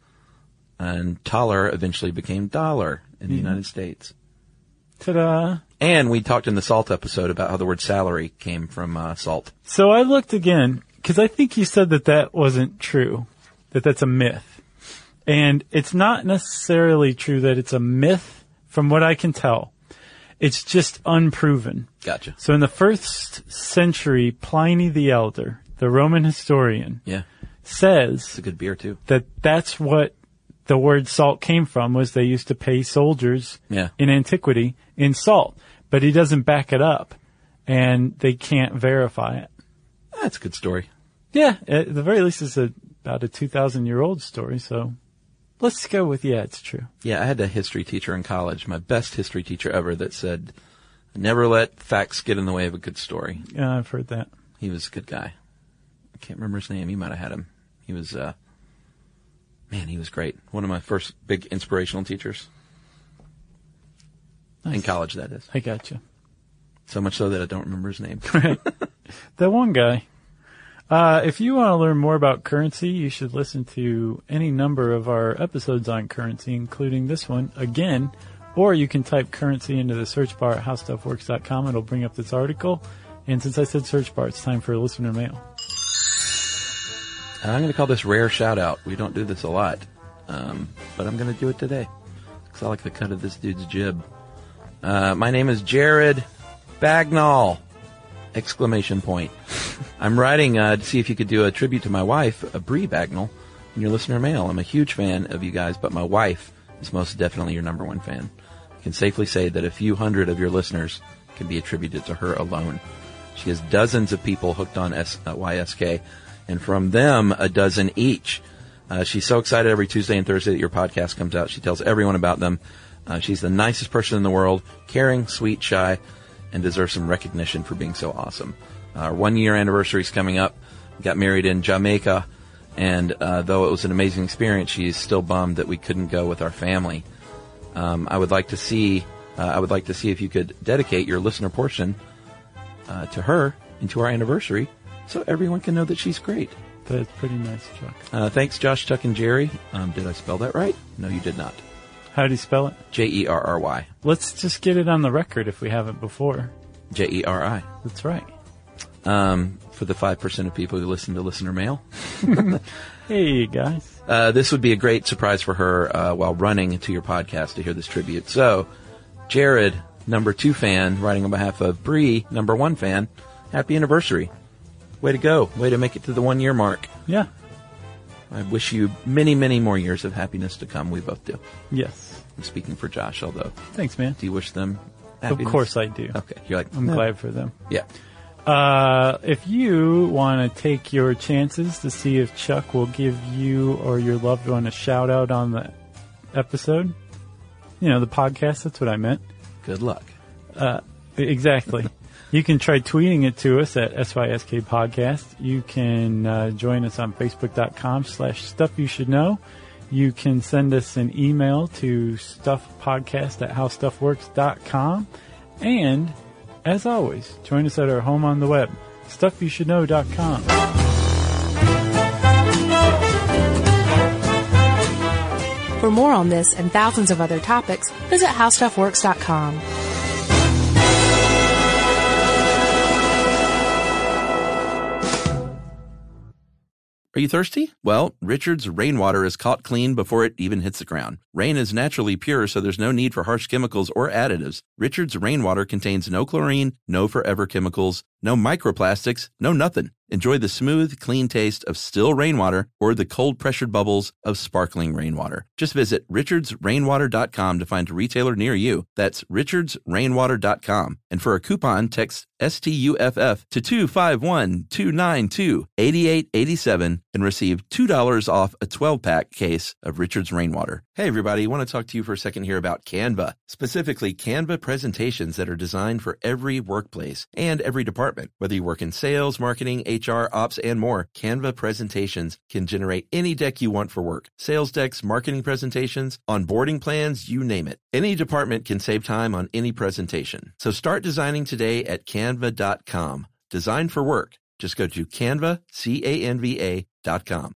D: and Taler eventually became dollar in the
A: Mm-hmm.
D: United States.
A: Ta-da.
D: And we talked in the salt episode about how the word salary came from uh, salt.
A: So I looked again, because I think you said that that wasn't true, that that's a myth. And it's not necessarily true that it's a myth from what I can tell. It's just unproven.
D: Gotcha.
A: So in the first century, Pliny the Elder, the Roman historian,
D: Yeah.
A: says
D: It's a good beer, too.
A: that that's what the word salt came from, was they used to pay soldiers
D: Yeah.
A: in antiquity in salt. But he doesn't back it up, and they can't verify it.
D: That's a good story.
A: Yeah, at the very least, it's a, about a two thousand year old story, so let's go with, yeah, it's true.
D: Yeah, I had a history teacher in college, my best history teacher ever, that said, never let facts get in the way of a good story.
A: Yeah, I've heard that.
D: He was a good guy. I can't remember his name. You might have had him. He was, uh, man, he was great. One of my first big inspirational teachers.
A: Nice.
D: In college, that is.
A: I got you.
D: So much so that I don't remember his name.
A: That one guy. Uh, if you want to learn more about currency, you should listen to any number of our episodes on currency, including this one, again, or you can type currency into the search bar at how stuff works dot com. It'll bring up this article. And since I said search bar, it's time for listener mail.
D: I'm going to call this rare shout out. We don't do this a lot. Um, but I'm going to do it today. Because I like the cut of this dude's jib. Uh, my name is Jared Bagnall! Exclamation point. I'm writing uh, to see if you could do a tribute to my wife, uh, Bree Bagnall, in your listener mail. I'm a huge fan of you guys, but my wife is most definitely your number one fan. I can safely say that a few hundred of your listeners can be attributed to her alone. She has dozens of people hooked on S- uh, Y S K, and from them, a dozen each. Uh, she's so excited every Tuesday and Thursday that your podcast comes out. She tells everyone about them. Uh, she's the nicest person in the world, caring, sweet, shy, and deserves some recognition for being so awesome. Our one-year anniversary is coming up. got married in Jamaica, and uh, though it was an amazing experience, she's still bummed that we couldn't go with our family. Um, I would like to see, uh, I would like to see if you could dedicate your listener portion uh, to her and to our anniversary, so everyone can know that she's great.
A: That's pretty nice, Chuck.
D: Uh, thanks, Josh, Chuck, and Jerry. Um, did I spell that right? No, you did not.
A: How do you spell it?
D: J E R R Y.
A: Let's just get it on the record if we haven't before.
D: J E R I.
A: That's right.
D: Um, for the five percent of people who listen to Listener Mail.
A: Hey, guys.
D: Uh, this would be a great surprise for her uh, while running to your podcast to hear this tribute. So, Jared, number two fan, writing on behalf of Bree, number one fan, happy anniversary. Way to go. Way to make it to the one year mark.
A: Yeah.
D: I wish you many, many more years of happiness to come. We both do.
A: Yes.
D: I'm speaking for Josh, although.
A: Thanks, man.
D: Do you wish them happiness?
A: Of course I do.
D: Okay. You're like,
A: I'm
D: no.
A: glad for them.
D: Yeah.
A: Uh, if you want to take your chances to see if Chuck will give you or your loved one a shout out on the episode, you know, the podcast, that's what I meant.
D: Good luck.
A: Uh, exactly. You can try tweeting it to us at S Y S K Podcast. You can uh, join us on Facebook.com slash Stuff You Should Know. You can send us an email to stuffpodcast at howstuffworks dot com. And, as always, join us at our home on the web, stuff you should know dot com.
C: For more on this and thousands of other topics, visit how stuff works dot com.
D: Are you thirsty? Well, Richard's rainwater is caught clean before it even hits the ground. Rain is naturally pure, so there's no need for harsh chemicals or additives. Richard's rainwater contains no chlorine, no forever chemicals, no microplastics, no nothing. Enjoy the smooth, clean taste of still rainwater or the cold-pressured bubbles of sparkling rainwater. Just visit richards rainwater dot com to find a retailer near you. That's richards rainwater dot com. And for a coupon, text S T U F F to two five one, two nine two, eight eight eight seven and receive two dollars off a twelve-pack case of Richard's Rainwater. Hey, everybody. I want to talk to you for a second here about Canva, specifically Canva presentations that are designed for every workplace and every department. Whether you work in sales, marketing, H R, ops, and more, Canva presentations can generate any deck you want for work. Sales decks, marketing presentations, onboarding plans, you name it. Any department can save time on any presentation. So start designing today at canva dot com. Design for work. Just go to canva, C A N V A dot com.